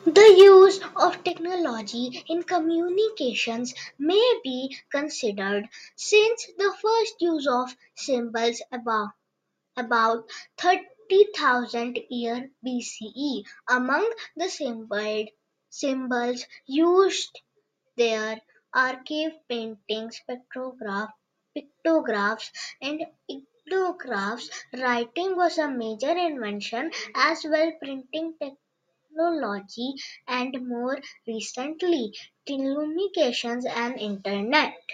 The use of technology in communications may be considered since the first use of symbols about 30,000 year BCE. Among the symbols used there are cave paintings, pictographs, and ichthyolographs. Writing was a major invention as well printing technology and more recently telecommunications and internet.